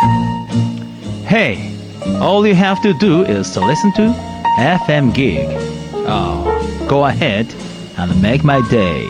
Hey, all you have to do is to listen to FM Gig. Oh, go ahead and make my day.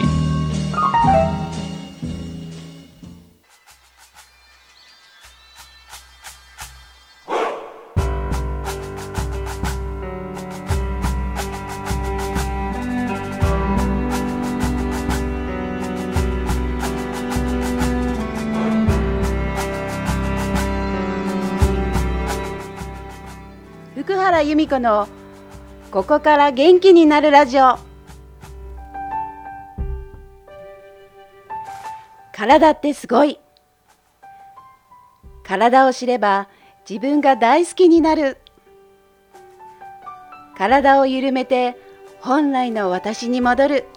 福原由美子のここから元気になるラジオ。体ってすごい。体を知れば自分が大好きになる。体を緩めて本来の私に戻る。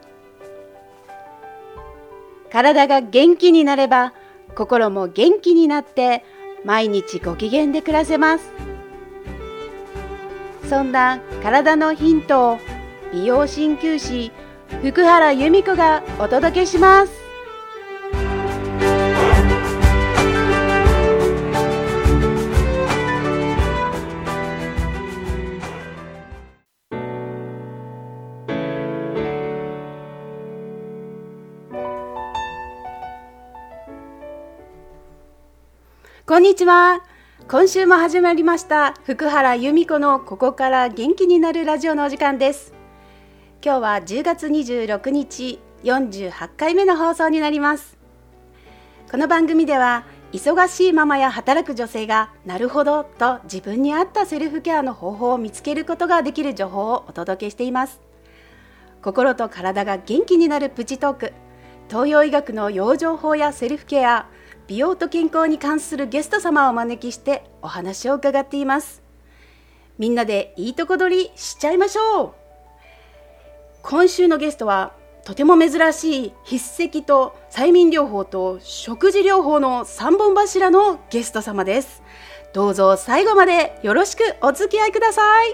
体が元気になれば心も元気になって毎日ご機嫌で暮らせます。そんな体のヒントを美容鍼灸師福原由美子がお届けします。こんにちは。今週も始まりました福原由美子のここから元気になるラジオのお時間です。今日は10月26日48回目の放送になります。この番組では忙しいママや働く女性がなるほどと自分に合ったセルフケアの方法を見つけることができる情報をお届けしています。心と体が元気になるプチトーク、東洋医学の養生法やセルフケア、美容と健康に関するゲスト様をお招きしてお話を伺っています。みんなでいいとこ取りしちゃいましょう。今週のゲストはとても珍しい筆跡と催眠療法と食事療法の3本柱のゲスト様です。どうぞ最後までよろしくお付き合いください。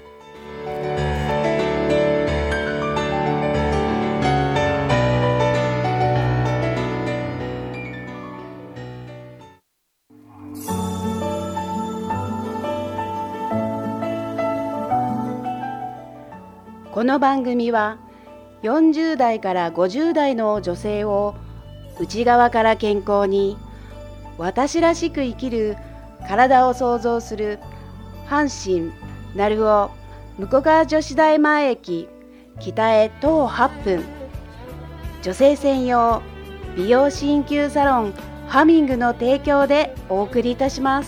この番組は40代から50代の女性を内側から健康に、私らしく生きる体を創造する阪神鳴尾向川女子大前駅北へ徒歩8分、女性専用美容鍼灸サロンハミングの提供でお送りいたします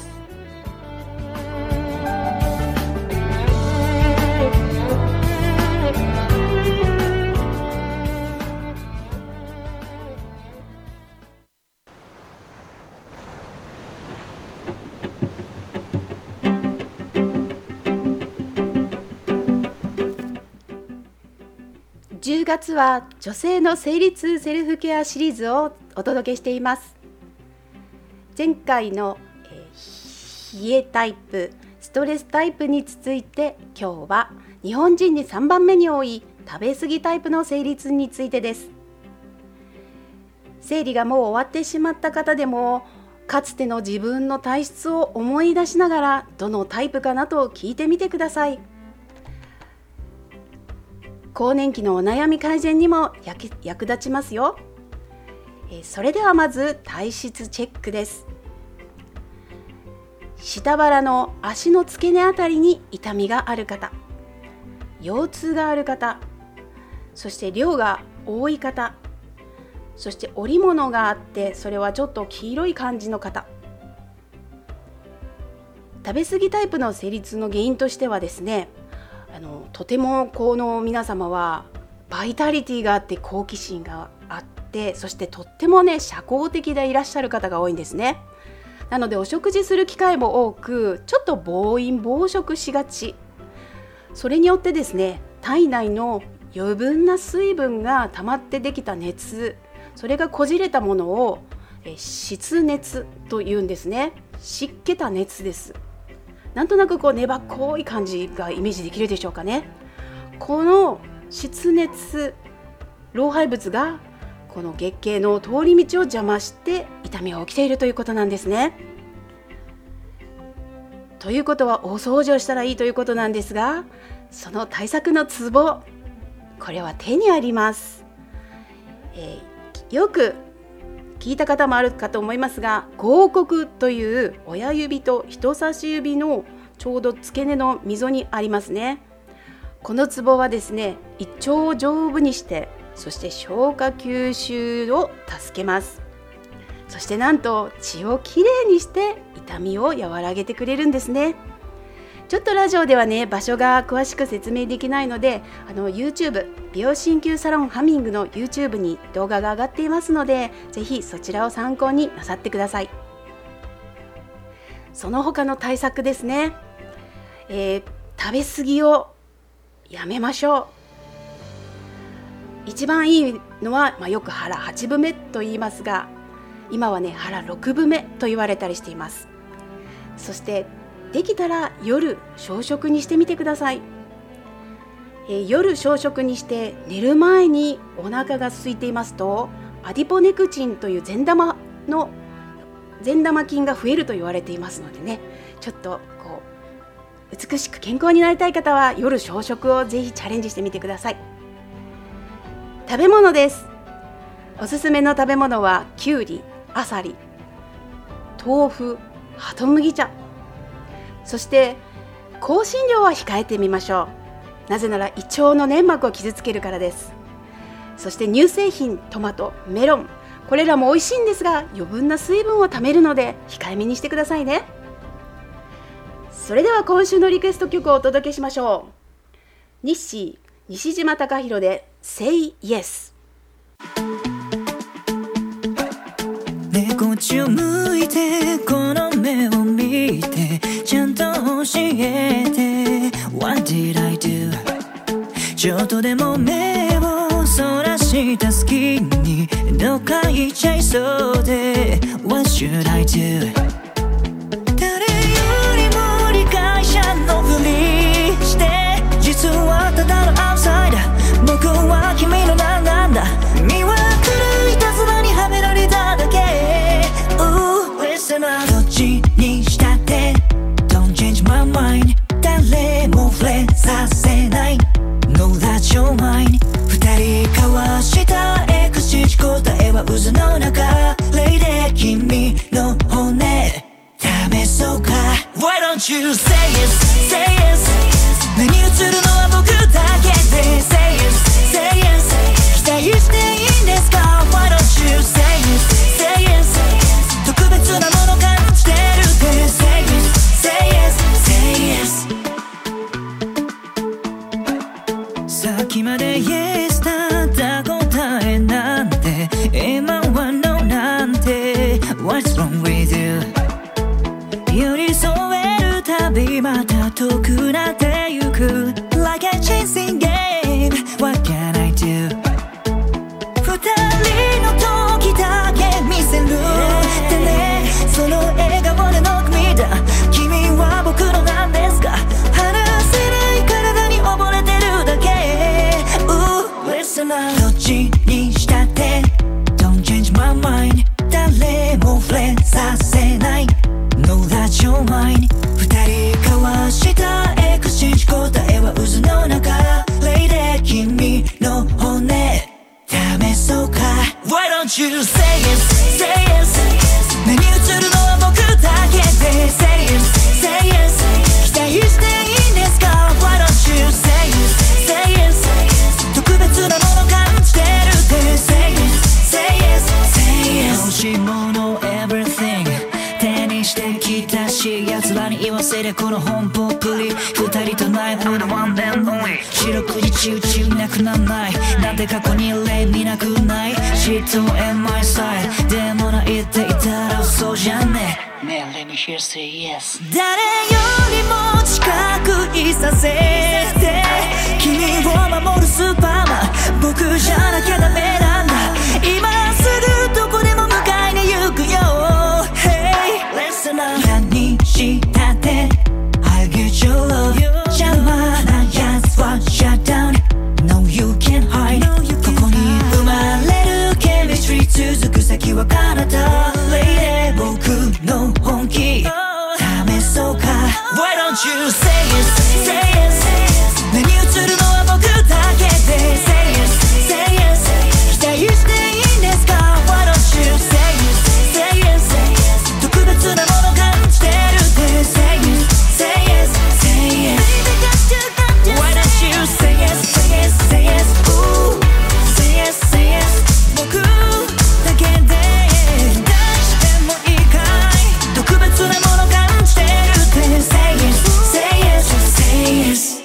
。10月は女性の生理痛セルフケアシリーズをお届けしています。前回の冷えタイプ、ストレスタイプに続いて、今日は日本人に3番目に多い食べ過ぎタイプの生理痛についてです。生理がもう終わってしまった方でも、かつての自分の体質を思い出しながらどのタイプかなと聞いてみてください。更年期のお悩み改善にも役立ちますよ。それではまず体質チェックです。下腹の足の付け根あたりに痛みがある方、腰痛がある方、そして量が多い方、そして織物があってそれはちょっと黄色い感じの方。食べ過ぎタイプの生理痛の原因としてはですね、とてもこの皆様はバイタリティがあって好奇心があって、そしてとってもね社交的でいらっしゃる方が多いんですね。なのでお食事する機会も多く、ちょっと暴飲暴食しがち。それによってですね、体内の余分な水分が溜まってできた熱、それがこじれたものを湿熱というんですね。湿気た熱です。なんとなく粘っこい感じがイメージできるでしょうかね。この湿熱老廃物がこの月経の通り道を邪魔して痛みが起きているということなんですね。 ということはお掃除をしたらいいということなんですが、その対策のツボ、これは手にあります。よく聞いた方もあるかと思いますが、合谷という親指と人差し指のちょうど付け根の溝にありますね。このツボはですね、胃腸を丈夫にして、そして消化吸収を助けます。そしてなんと血をきれいにして痛みを和らげてくれるんですね。ちょっとラジオではね、場所が詳しく説明できないので、YouTube 美容鍼灸サロンハミングの YouTube に動画が上がっていますので、ぜひそちらを参考になさってください。その他の対策ですね、食べ過ぎをやめましょう。一番いいのは、よく腹8分目と言いますが、今はね腹6分目と言われたりしています。そしてできたら夜小食にしてみてください。夜小食にして寝る前にお腹が空いていますと、アディポネクチンという善玉菌が増えると言われていますのでね、ちょっと美しく健康になりたい方は夜小食をぜひチャレンジしてみてください。食べ物です。おすすめの食べ物はきゅうり、あさり、豆腐、ハトムギ茶、そして香辛料は控えてみましょう。なぜなら胃腸の粘膜を傷つけるからです。そして乳製品、トマト、メロン、これらも美味しいんですが、余分な水分をためるので控えめにしてくださいね。それでは今週のリクエスト曲をお届けしましょう。西島貴弘で Say Yes。 こっちを向いて、この目を見て、ちゃんと教えて What did I do？ ちょっとでも目をそらした隙にどっか行っちゃいそうで What should I do？ 誰よりも理解者のふりして、実はただのアウトサイダー、僕は君の何なんだ、身は狂いたずらにはめられただけ。どっちにしたって Don't change my mind。 誰も触れさせない Know that you're mine。 二人交わしたエクスチェンジ、答えは渦の中、レイで君の骨試そうか。 Why don't you say yes, say yes。 目に映るのは僕だけで Say yes, say yes。 期待していいんですか？ Why don't you say yes, say yes。 特別なもの感じてるって Say yes, say yes, say yes。 さっきまで Yes だった答えなんて、今は No なんて What's wrong with you？ 寄り添えるたびまた遠くなってゆく Like a chasing game What can I do？ 二人の時だけ見せるってね、その笑顔での涙、君は僕のなんですか？話せない体に溺れてるだけ。Listen up。 どっちにしたって Don't change my mind。 誰も触れさせない Know that you're mine。 二人交わしたエクスチェンジ、答えは渦の中、レイで君の骨試そうか。 Why don't you say yes, say yes。 目に映るのは僕だけで Say yes, say yes。 期待していいんですか？ Why don't you say yes, say yes。 特別なもの感じてるって Say yes, say yes, say yes。 欲しいもの everything 手にしてきたし、奴らに言わせりゃこの奔放っぷり、二人とない I'm the one and only。 四六時中中なくなんないなんて過去に例見なくない。嫉妬 and my side でも泣いていたら嘘じゃねえ。ねえ Let me hear say yes。 誰よりも近くいさせて、君を守るスーパーマン、僕じゃなきゃダメなんだ。今すぐどこでも迎えに行くよ。 Hey listen up。 何したって I'll get your love。 邪魔なやつは shut down No you can't hide。 ここに生まれる chemistry 続く先は彼方、レイで僕の本気試そうか。 don't you say yes, say yes 目に映るのは僕だけで Say yes, say yes 期待していいんですか Why don't you say yes, say yes 特別なもの感じてるって Say yes, say yes, say yes Why don't you say yes, say yes, say yes Ooh, say yes, say yes 僕だけで出してもいいかい特別なもの感じてるって Say yes, say yes, say yes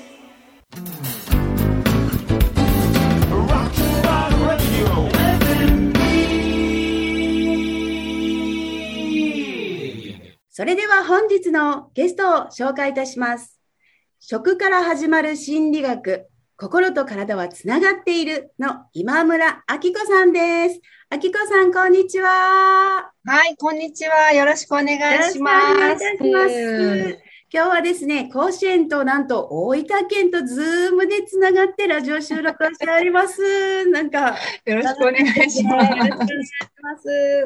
それでは本日のゲストを紹介いたします。食から始まる心理学、心と体はつながっているの今村明子さんです。明子さん、こんにちは。 はい、こんにちは。よろしくお願いします。 よろしくお願いいたします。今日はですね、甲子園となんと大分県とズームでつながってラジオ収録をしております。なんか、 よろしくお願いします。 よろしくお願いします。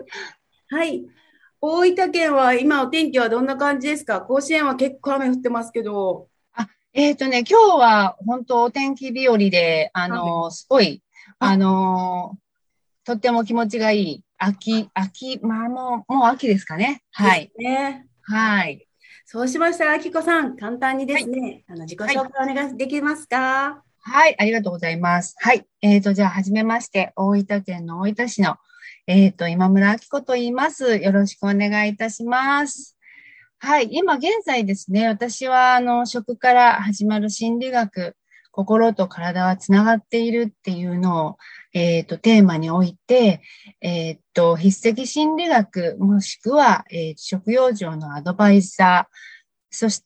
はい。大分県は今お天気はどんな感じですか？甲子園は結構雨降ってますけど。 今日は本当お天気日和で、すごい、とっても気持ちがいい。まあもう秋ですかね。はい。 ですね。 はい。 そうしましたら、明子さん、簡単にですね、自己紹介お願いできますか？ はい、ありがとうございます。はい。じゃあ、はじめまして、大分県の大分市の、今村明子と言います。よろしくお願いいたします。はい。今現在ですね、私は、食から始まる心理学、心と体はつながっているっていうのを、テーマにおいて、筆跡心理学、もしくは、食養生のアドバイザー、そして、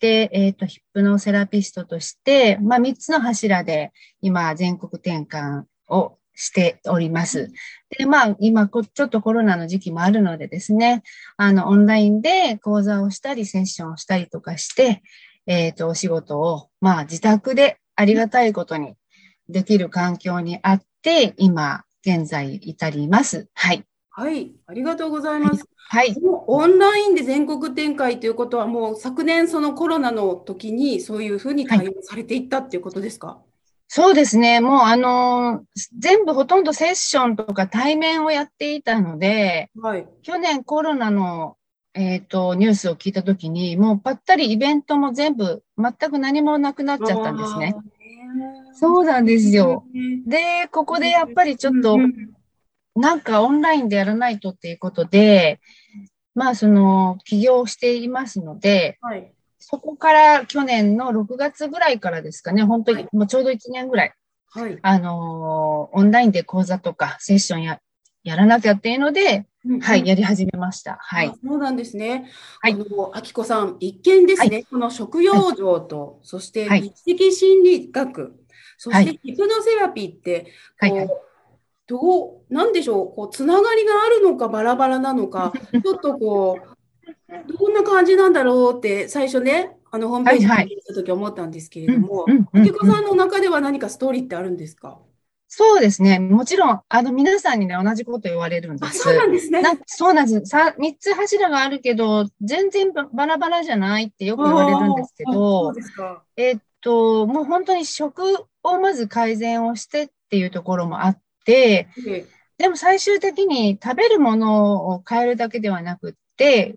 ヒップノセラピストとして、3つの柱で、今、全国転換をしております。で、今、ちょっとコロナの時期もあるのでですね、オンラインで講座をしたり、セッションをしたりとかして、お仕事を、自宅でありがたいことにできる環境にあって、今、現在至ります。はい。 はい、ありがとうございます。 はい。 オンラインで全国展開ということは、もう昨年そのコロナの時にそういうふうに対応されていったっていうことですか？ そうですね。もう全部ほとんどセッションとか対面をやっていたので、 はい、 去年コロナの、ニュースを聞いたときに、もうぱったりイベントも全部全く何もなくなっちゃったんですね。そうなんですよ。で、ここでやっぱりちょっと、なんかオンラインでやらないとっていうことで、起業していますので、 はい、 そこから去年の6月ぐらいからですかね、本当にもうちょうど1年ぐらい、 はい、 オンラインで講座とかセッションやらなきゃっていうので、はい、やり始めました。はい。 そうなんですね。 はい。 明子さん、一見ですね、この食養生と、そして筆跡心理学、そしてヒプノセラピーって、なんでしょう、つながりがあるのかバラバラなのか、ちょっとどんな感じなんだろうって最初ね、ホームページに見たとき思ったんですけれども、明子さんの中では何かストーリーってあるんですか？ そうですね。もちろん、皆さんにね、同じこと言われるんです。 そうなんですね。 そうなんです。3つ柱があるけど、全然バラバラじゃないってよく言われるんですけど、もう本当に食をまず改善をしてっていうところもあって、でも最終的に食べるものを変えるだけではなくって、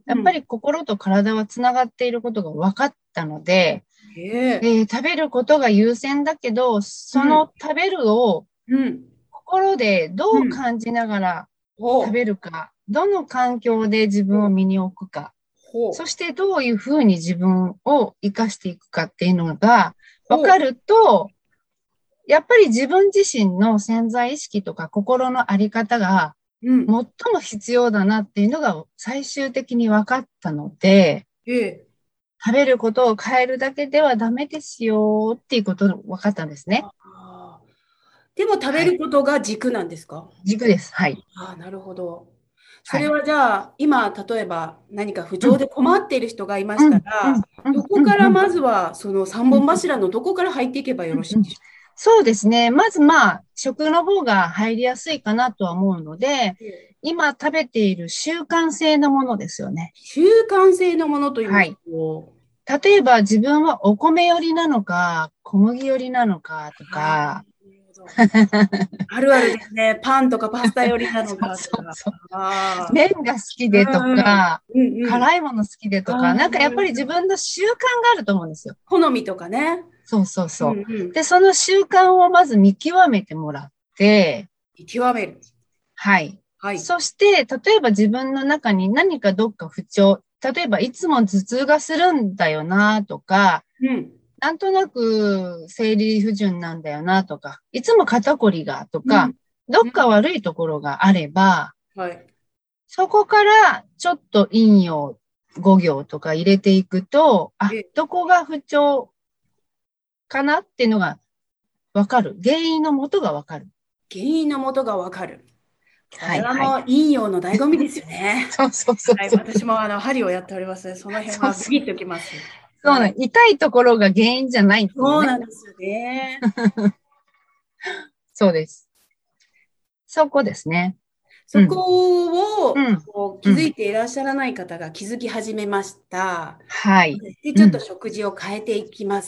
やっぱり心と体はつながっていることが分かったので、食べることが優先だけど、その食べるを心でどう感じながら食べるか、どの環境で自分を身に置くか、そしてどういうふうに自分を生かしていくかっていうのが分かると、やっぱり自分自身の潜在意識とか心のあり方が最も必要だなっていうのが最終的に分かったので、食べることを変えるだけではダメですよっていうことが分かったんですね。 でも食べることが軸なんですか？ 軸です。はい。 なるほど。それはじゃあ、今、例えば何か不調で困っている人がいましたら、どこからまずはその3本柱のどこから入っていけばよろしいでしょうか？ そうですね。まず食の方が入りやすいかなとは思うので、今食べている習慣性のものですよね。 習慣性のものというと、 例えば自分はお米寄りなのか、小麦寄りなのかとか。 あるあるですね。パンとかパスタ寄りなのかとそうか。 そうあ麺が好きでとか、 うんうん、 辛いもの好きでとか、なんかやっぱり自分の習慣があると思うんですよ。 好みとかね。 そうそうそう。 うんうん、 で、その習慣をまず見極めてもらって、 見極める。 はい。 はい。 そして、例えば自分の中に何かどっか不調、例えばいつも頭痛がするんだよなとか、 うん、 なんとなく生理不順なんだよなとか、いつも肩こりがとか、どっか悪いところがあれば、 はい。 そこからちょっと陰陽5行とか入れていくと、どこが不調かなっていうのがわかる。原因の元がわかる。 原因の元がわかる。これはもうはいはい、 陰陽の醍醐味ですよね。 そうそうそうそう、 はい。私も針をやっております。その辺はビビっておきます。 そうなん、痛いところが原因じゃないっていうね。 そうなんですよね。 そうです。そこですね。 そこを、気づいていらっしゃらない方が気づき始めました。 はい。 で、ちょっと食事を変えていきます。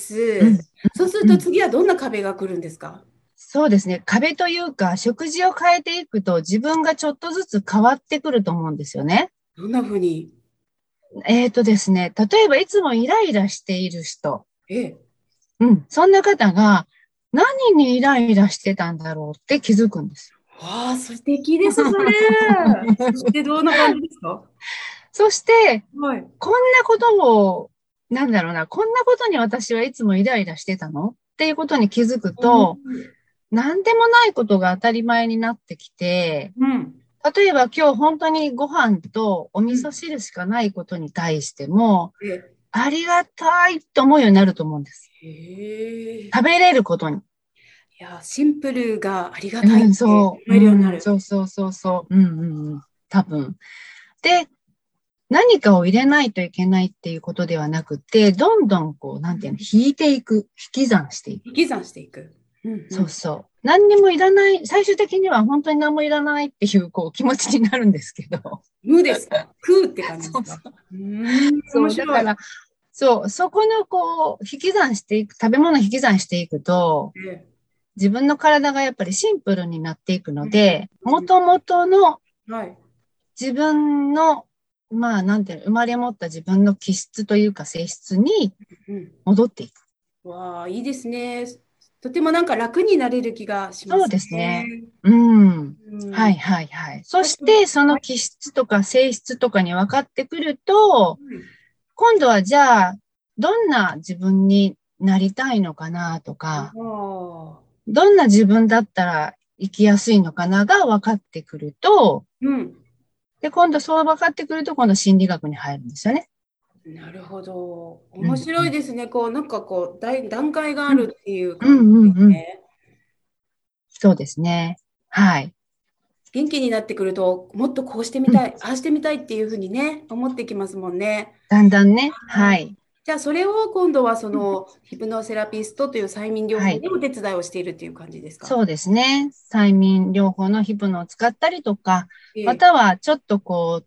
そうすると次はどんな壁が来るんですか？ そうですね。壁というか、食事を変えていくと自分がちょっとずつ変わってくると思うんですよね。 どんなふうに？ ですね、例えばいつもイライラしている人。そんな方が何にイライラしてたんだろうって気づくんですよ。 わあ、素敵です、それ。そしてどんな感じですか？ そして、 はい、 こんなことを、なんだろうな、こんなことに私はいつもイライラしてたのっていうことに気づくと、何でもないことが当たり前になってきて、例えば今日本当にご飯とお味噌汁しかないことに対しても、ありがたいと思うようになると思うんです。食べれることに。 いや、シンプルがありがたいって思えるようになる。 そう。多分。で、何かを入れないといけないっていうことではなくて、どんどんこう、なんていうの、引いていく、引き算していく。 引き算していく。 そうそう。何にもいらない、最終的には本当に何もいらないっていう、こう、気持ちになるんですけど。 無ですか？食うって感じですか？ そう、だから、そう、そこのこう、引き算していく、食べ物引き算していくと、自分の体がやっぱりシンプルになっていくので、元々の自分の、まあ、なんていうの、生まれ持った自分の気質というか性質に戻っていく。 わあ、いいですね。とてもなんか楽になれる気がしますね。 そうですね。はいはいはい。そして、その気質とか性質とかに分かってくると、今度はじゃあ、どんな自分になりたいのかなとか、どんな自分だったら生きやすいのかなが分かってくると、で、今度そう分かってくると、今度心理学に入るんですよね。 なるほど。面白いですね。こう、なんかこう、段階があるっていう感じですね。 そうですね。はい。 元気になってくると、もっとこうしてみたい、ああしてみたいっていうふうにね、思ってきますもんね。 だんだんね。はい。 じゃあ、それを今度はそのヒプノセラピストという催眠療法でお手伝いをしているっていう感じですか？ そうですね。催眠療法のヒプノを使ったりとか、またはちょっとこう、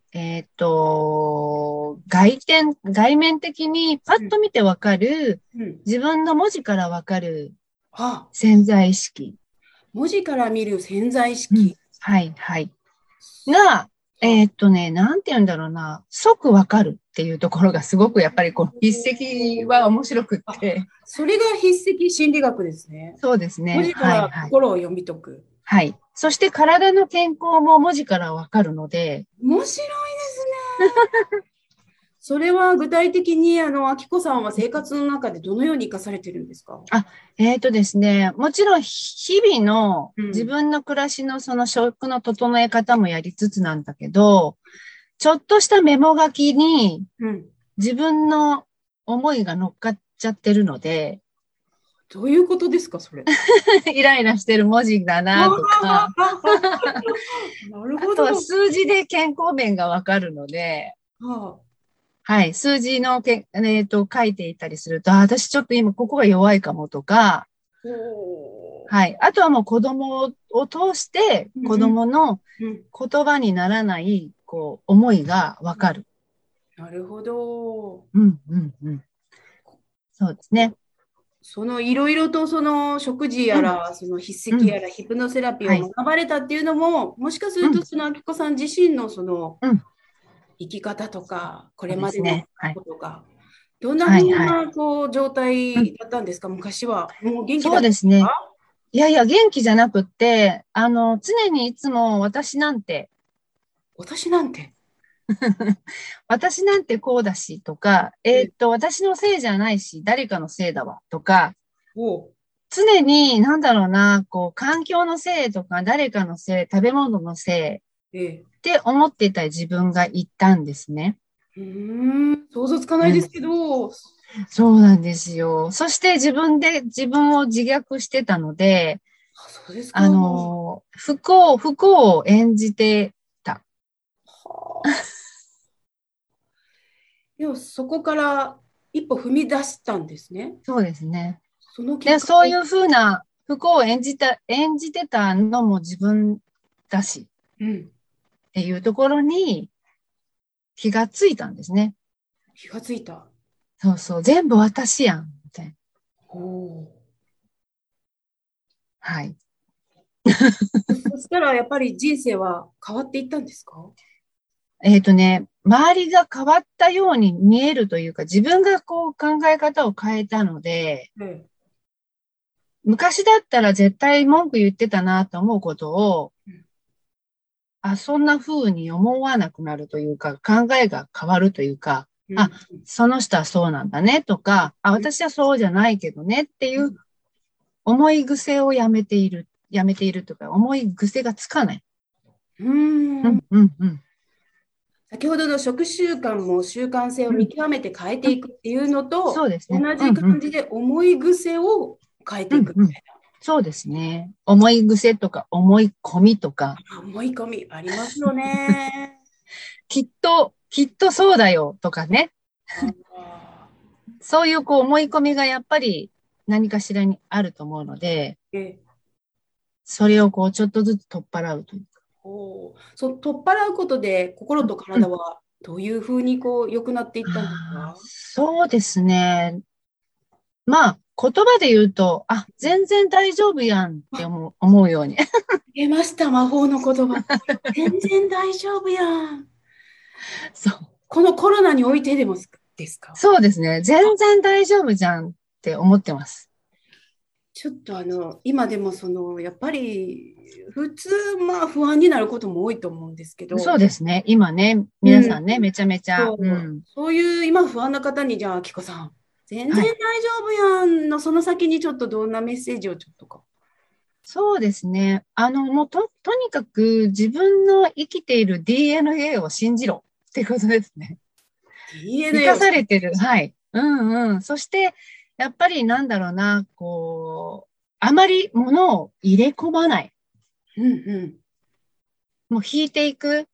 外面的にパッと見てわかる、自分の文字からわかる潜在意識。 文字から見る潜在意識。 はいはい。が、なんて言うんだろうな、即わかるっていうところがすごくやっぱりこう筆跡は面白くって。 それが筆跡心理学ですね。 そうですね。 文字から心を読み解く。 はい。そして体の健康も文字からわかるので。 面白いですね。それは具体的に、あきこさんは生活の中でどのように活かされてるんですか？ ですね、もちろん日々の自分の暮らしのその食の整え方もやりつつなんだけど、ちょっとしたメモ書きに自分の思いが乗っかっちゃってるので。 どういうことですか、それ。 イライラしてる文字だなとか。 なるほど。 あとは数字で健康面がわかるので。はい。数字の書いていたりすると、私ちょっと今ここが弱いかもとか。はい。あとはもう子供を通して、子供の言葉にならない、こう、思いがわかる。 なるほど。 そうですね。 そのいろいろとその食事やら、その筆跡やら、ヒプノセラピーを学ばれたっていうのも、もしかするとその明子さん自身のその生き方とか、これまでのことが、どんなふうなこう状態だったんですか、昔は。もう元気だったんですか？ そうですね。いやいや、元気じゃなくって、常にいつも私なんて私なんてこうだしとか、私のせいじゃないし、誰かのせいだわとか、常に、なんだろうな、こう、環境のせいとか、誰かのせい、食べ物のせいって思っていた自分がいたんですね。 想像つかないですけど。 そうなんですよ。そして自分で自分を自虐してたので、 そうですか。 不幸を演じてた。 でもそこから一歩踏み出したんですね。 そうですね。 で、 そういうふうな不幸を演じてたのも自分だし、っていうところに気がついたんですね。 気がついた。 そうそう、全部私やん、みたいな。はい。 そしたらやっぱり人生は変わっていったんですか？ 周りが変わったように見えるというか、自分がこう考え方を変えたので、昔だったら絶対文句言ってたなと思うことを、そんな風に思わなくなるというか、考えが変わるというか、その人はそうなんだねとか、私はそうじゃないけどねっていう思い癖をやめているとか、思い癖がつかない。 先ほどの食習慣も習慣性を見極めて変えていくっていうのと、 そうですね。 同じ感じで思い癖を変えていくみたいな。 そうですね。思い癖とか思い込みとか。 思い込みありますよね。 きっとそうだよとかね。そういうこう思い込みがやっぱり何かしらにあると思うので、それをこうちょっとずつ取っ払うというか。 取っ払うことで心と体はどういうふうにこう良くなっていったんですか？ そうですね。まあ言葉で言うと、全然大丈夫やんって思うように。 出ました、魔法の言葉。全然大丈夫やん。 そう。 このコロナにおいてでもですか？ そうですね。全然大丈夫じゃんって思ってます。 ちょっと今でもやっぱり普通不安になることも多いと思うんですけど。 そうですね。今ね、皆さんね、めちゃめちゃ。 そういう今不安な方に、じゃあ、きこさん、全然大丈夫やんのその先にちょっとどんなメッセージをちょっとか。 そうですね。もうとにかく自分の生きている DNA を信じろってことですね。 DNA 生かされてる。はい。そして、やっぱりなんだろうな、こう、あまり物を入れ込まない。もう引いていく。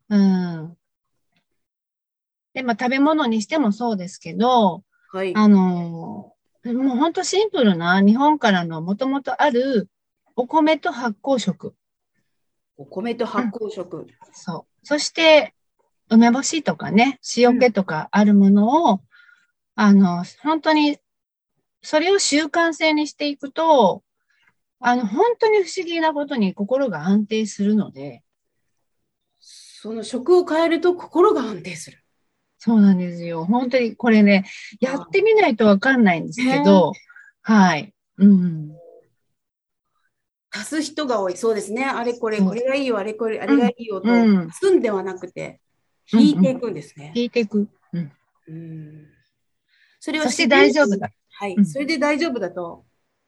で、食べ物にしてもそうですけど、もう本当シンプルな日本からのもともとあるお米と発酵食。 お米と発酵食。 そう。そして、梅干しとかね、塩気とかあるものを、本当に、それを習慣性にしていくと、本当に不思議なことに心が安定するので。 その食を変えると心が安定する。 そうなんですよ。本当にこれね、やってみないとわかんないんですけど、はい。 足す人が多い。そうですね。あれこれ、これがいいよ、あれこれ、あれがいいよと、すんではなくて、引いていくんですね。 引いていく。 それはそして大丈夫だ。 はい。それで大丈夫だと。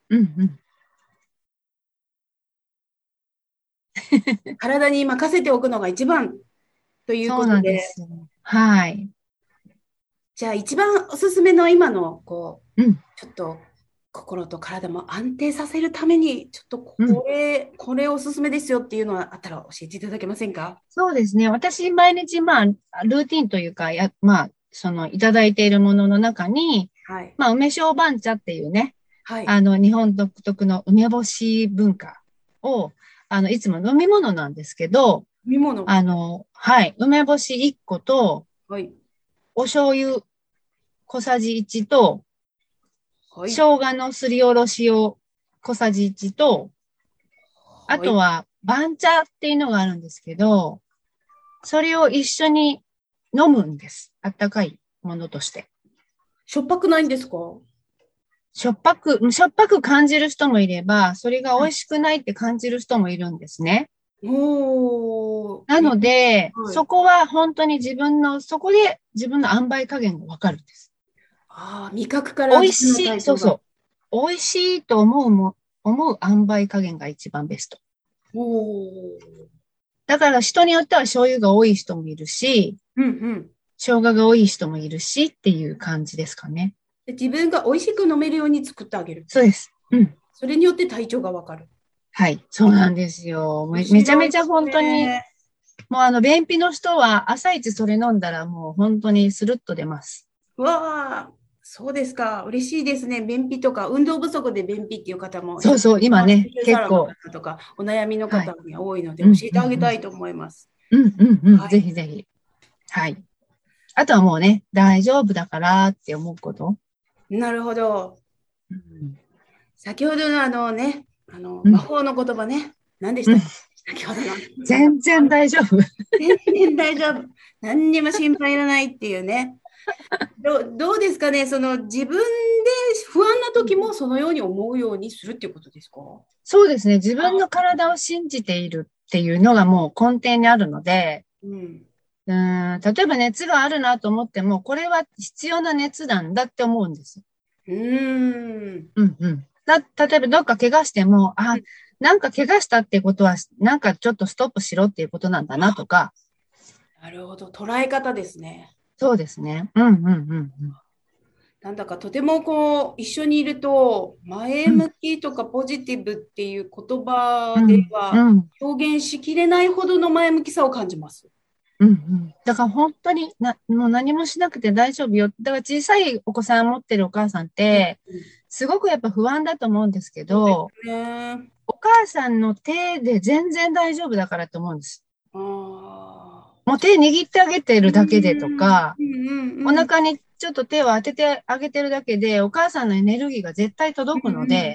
体に任せておくのが一番ということで。そうなんです。 はい。 じゃあ一番おすすめの今のちょっと心と体も安定させるためにちょっとこれおすすめですよっていうのはあったら教えていただけませんか？ そうですね。私毎日ルーティンというかいただいているものの中に、梅小番茶っていうね、日本独特の梅干し文化をいつも飲み物なんですけど、 飲み物梅干し1個と、お醤油小さじ1と、 はい。 生姜のすりおろしを小さじ1と、あとは番茶っていうのがあるんですけど、それを一緒に飲むんです。あったかいものとして。 しょっぱくないんですか？ しょっぱく感じる人もいれば、それが美味しくないって感じる人もいるんですね。 おー。 なので、 はい。 そこは本当にそこで自分の塩梅加減がわかるんです。 味覚から美味しい、そうう。 そう。美味しいと思う塩梅加減が一番ベスト。 おー。 だから人によっては醤油が多い人もいるし、 うんうん。 生姜が多い人もいるしっていう感じですかね。 で自分が美味しく飲めるように作ってあげる。 そうです。うん。 それによって体調がわかる。 はい。そうなんですよ。めちゃめちゃ本当に、もう便秘の人は朝一それ飲んだらもう本当にスルッと出ます。 わあ、そうですか。嬉しいですね。便秘とか、運動不足で便秘っていう方も。 そうそう、今ね、結構。 とか、お悩みの方に多いので、 はい、 教えてあげたいと思います。 はい、ぜひぜひ。はい。あとはもうね、大丈夫だからって思うこと。 なるほど。先ほどの魔法の言葉ね。何でしたっけ、先ほどの。 全然大丈夫。 全然大丈夫。何にも心配いらないっていうね。どうですかね、自分で不安な時もそのように思うようにするっていうことですか？ そうですね。自分の体を信じているっていうのがもう根底にあるので、例えば熱があるなと思っても、これは必要な熱なんだって思うんです。例えばどっか怪我しても、なんか怪我したってことは、なんかちょっとストップしろっていうことなんだなとか。 なるほど。捉え方ですね。 そうですね。 なんだかとても一緒にいると、前向きとかポジティブっていう言葉では表現しきれないほどの前向きさを感じます。 だから本当にもう何もしなくて大丈夫よ。だから小さいお子さん持ってるお母さんって、すごくやっぱ不安だと思うんですけど、お母さんの手で全然大丈夫だからと思うんです。もう手握ってあげてるだけでとか、お腹にちょっと手を当ててあげてるだけで、お母さんのエネルギーが絶対届くので、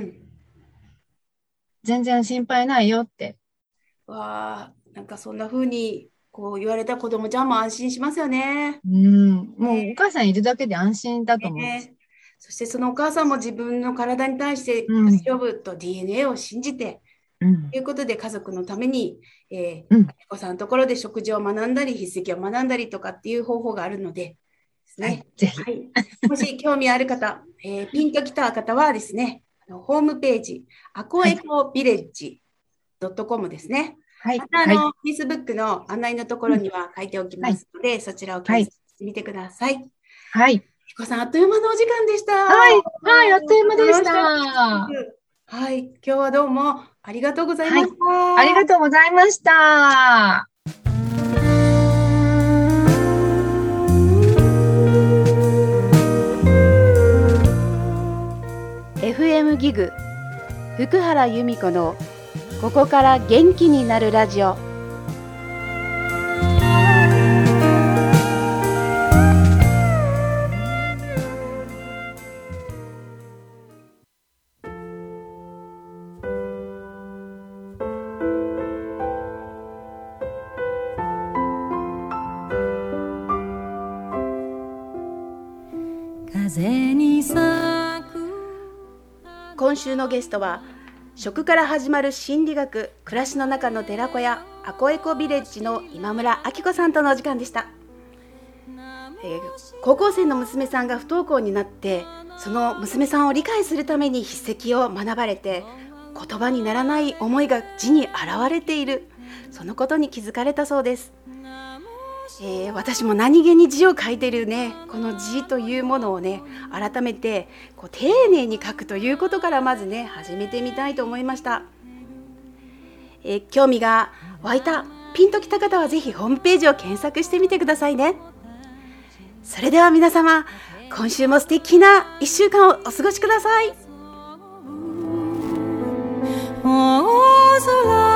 全然心配ないよって。 なんかそんな風に言われた子供ちゃんも安心しますよね。 もうお母さんいるだけで安心だと思うんです。 そしてそのお母さんも自分の体に対して大丈夫と DNA を信じて、ということで家族のために、お子さんのところで食事を学んだり、筆跡を学んだりとかっていう方法があるのでですね。 ぜひ。 もし興味ある方、ピンときた方はですね、ホームページ、アコエコビレッジ .com ですね。またFacebook の案内のところには書いておきますので、そちらを検索してみてください。ひこさん、あっという間のお時間でした。 あっという間でした。 今日はどうもありがとうございました。 ありがとうございました。 FM ギグ福原由美子のここから元気になるラジオ。今週のゲストは食から始まる心理学、暮らしの中の寺子屋アコエコビレッジの今村明子さんとのお時間でした。高校生の娘さんが不登校になって、その娘さんを理解するために筆跡を学ばれて、言葉にならない思いが字に表れている、そのことに気づかれたそうです。私も何気に字を書いてるね、この字というものをね、改めて丁寧に書くということからまずね、始めてみたいと思いました。興味が湧いた、ピンときた方はぜひホームページを検索してみてくださいね。それでは皆様、今週も素敵な1週間をお過ごしください。